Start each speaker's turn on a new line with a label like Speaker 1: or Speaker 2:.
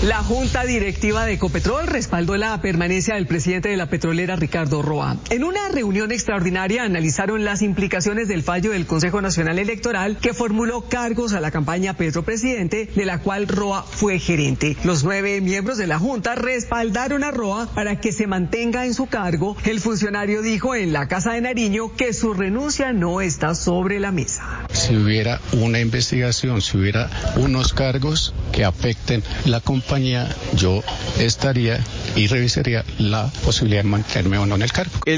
Speaker 1: La Junta Directiva de Ecopetrol respaldó la permanencia del presidente de la petrolera, Ricardo Roa. En una reunión extraordinaria analizaron las implicaciones del fallo del Consejo Nacional Electoral que formuló cargos a la campaña Petro Presidente, de la cual Roa fue gerente. Los 9 miembros de la Junta respaldaron a Roa para que se mantenga en su cargo. El funcionario dijo en la Casa de Nariño que su renuncia no está sobre la mesa.
Speaker 2: Si hubiera una investigación, si hubiera unos cargos que afecten la compañía, yo estaría y revisaría la posibilidad de mantenerme o no en el cargo.